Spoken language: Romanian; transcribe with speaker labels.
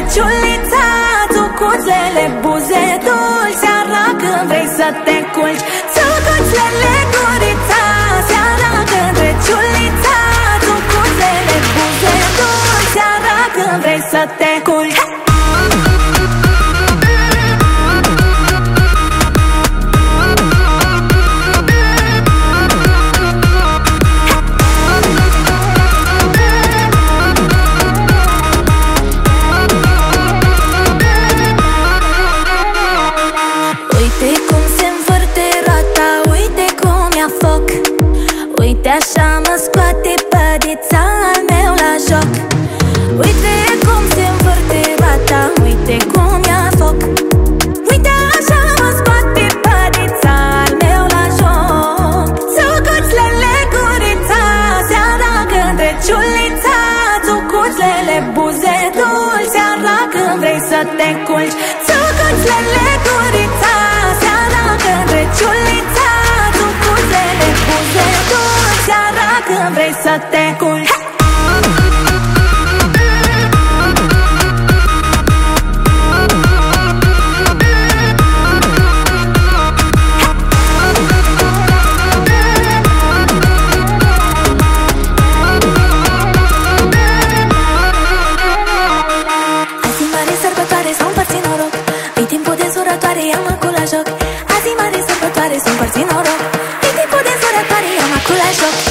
Speaker 1: ciulița, țucuțele, buze dulci, seara când vrei să te culci. Țucuțele, gurița, seara când vrei ciulița, țucuțele, buze dulci, seara când vrei să te culci. Uite așa mă scoate pădița al meu la joc. Uite cum se învârte roata, uite cum ia foc. Uite așa mă scoate pădița al meu la joc. Țucuțlele, gurița, seara când vrei ciulița, țucuțlele, buze dulci, seara când vrei să te culci. Țucuțlele, gurița, seara când vrei ciulița, țucuțlele, buze dulci, seara când vrei să te culci. Azi mare sărbătoare, s-o împărți noroc, e timpul de zurătoare, ia-mă cu la joc. Azi mare sărbătoare, s-o împărți noroc, e timpul de zurătoare, ia-mă cu la joc.